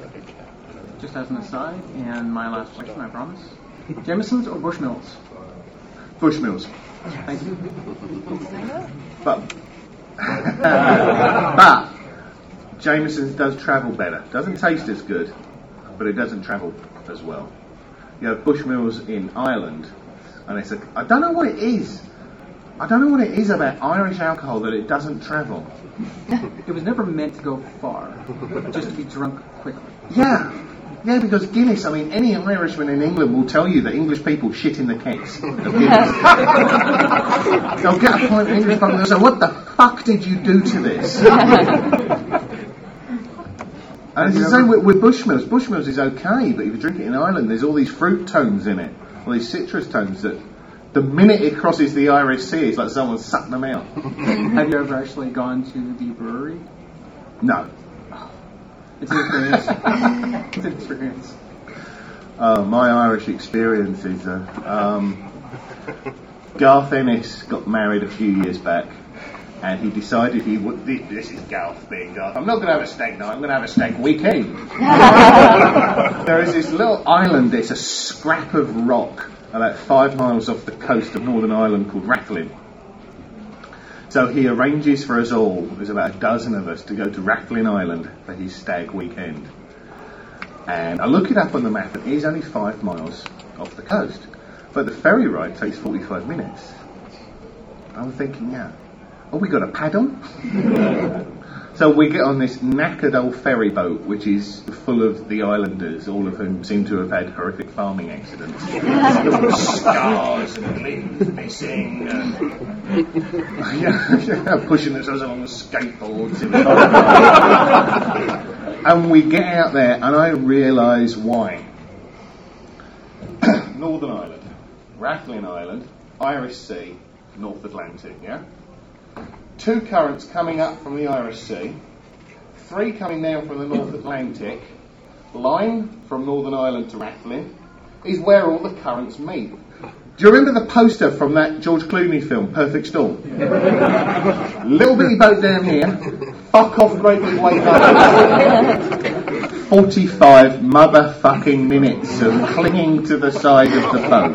Just as an aside, and my last question, I promise. Jameson's or Bushmills? Bushmills. Thank you. But Jameson's does travel better. Doesn't taste as good, but it doesn't travel as well. You have Bushmills in Ireland, and it's I don't know what it is. I don't know what it is about Irish alcohol that it doesn't travel. It was never meant to go far, just to be drunk quickly. Yeah, because Guinness, I mean, any Irishman in England will tell you that English people shit in the kegs of Guinness. They'll get a pint of English pub and they'll say, what the fuck did you do to this? And it's the same with Bushmills. Bushmills is okay, but if you drink it in Ireland, there's all these fruit tones in it, all these citrus tones that the minute it crosses the Irish Sea, it's like someone's sucked them out. Have you ever actually gone to the brewery? No. It's an experience. It's an experience. My Irish experience is Garth Ennis got married a few years back, and he decided he would. This is Garth being Garth. I'm not going to have a stag night. I'm going to have a stag weekend. There is this little island. It's a scrap of rock about 5 miles off the coast of Northern Ireland called Rathlin. So he arranges for us all, there's about a dozen of us, to go to Rathlin Island for his stag weekend. And I look it up on the map and it is only 5 miles off the coast. But the ferry ride takes 45 minutes. I'm thinking, we got a paddle? So we get on this knackered old ferry boat, which is full of the islanders, all of whom seem to have had horrific farming accidents. Scars and limbs missing. Pushing themselves along with skateboards. And we get out there, and I realise why. Northern Ireland, Rathlin Island, Irish Sea, North Atlantic, yeah? 2 currents coming up from the Irish Sea, 3 coming down from the North Atlantic, line from Northern Ireland to Rathlin, is where all the currents meet. Do you remember the poster from that George Clooney film, Perfect Storm? Yeah. Little bitty boat down here, fuck off great big wave up. 45 motherfucking minutes of clinging to the side of the boat.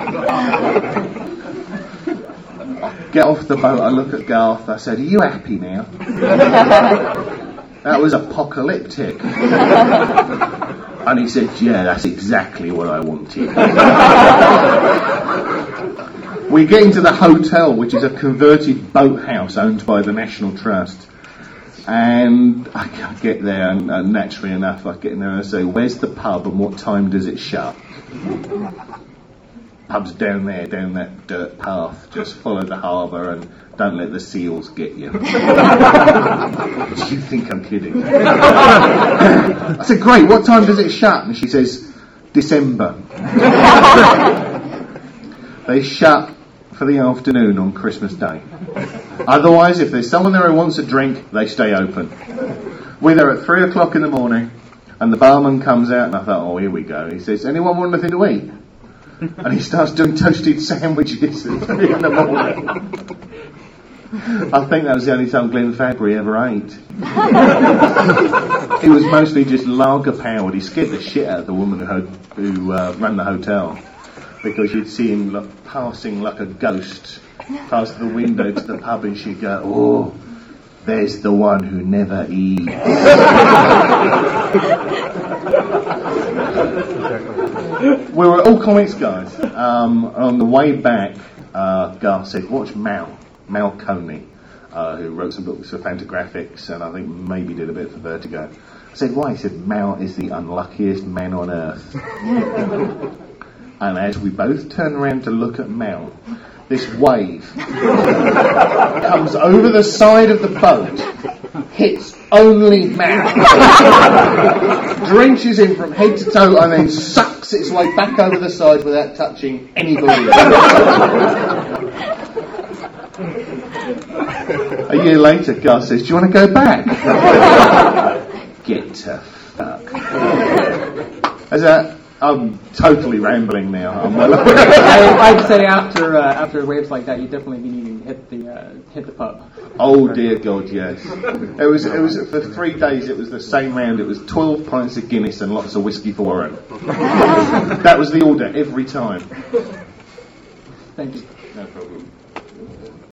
Get off the boat, I look at Garth, I said, are you happy now? That was apocalyptic. And he said, yeah, that's exactly what I wanted. We get into the hotel, which is a converted boathouse owned by the National Trust. And I get there, and naturally enough, I get in there and I say, where's the pub and what time does it shut? Pub's down there, down that dirt path. Just follow the harbour and don't let the seals get you. Do you think I'm kidding? I said, great, what time does it shut? And she says, December. They shut for the afternoon on Christmas Day. Otherwise, if there's someone there who wants a drink, they stay open. We're there at 3 o'clock in the morning, and the barman comes out, and I thought, oh, here we go. He says, anyone want anything to eat? And he starts doing toasted sandwiches at 3 in the morning. I think that was the only time Glenn Fabry ever ate. It was mostly just lager powered. He scared the shit out of the woman who ran the hotel, because you'd see him passing like a ghost past the window to the pub, and she'd go, oh, there's the one who never eats. We were all comics guys. On the way back, Garth said, watch Mal Coney, who wrote some books for Fantagraphics and I think maybe did a bit for Vertigo. I said, why? He said, Mal is the unluckiest man on earth. And as we both turned around to look at Mal, this wave comes over the side of the boat, hits only Mal, drenches him from head to toe, and then sucks its way back over the side without touching anybody. A year later, Gus says, do you want to go back? Get to fuck. I'm totally rambling now. I'd say after waves like that, you'd definitely be needing hit the pub. Oh dear God, yes. It was for 3 days. It was the same round. It was 12 pints of Guinness and lots of whiskey for Warren. That was the order every time. Thank you. No problem.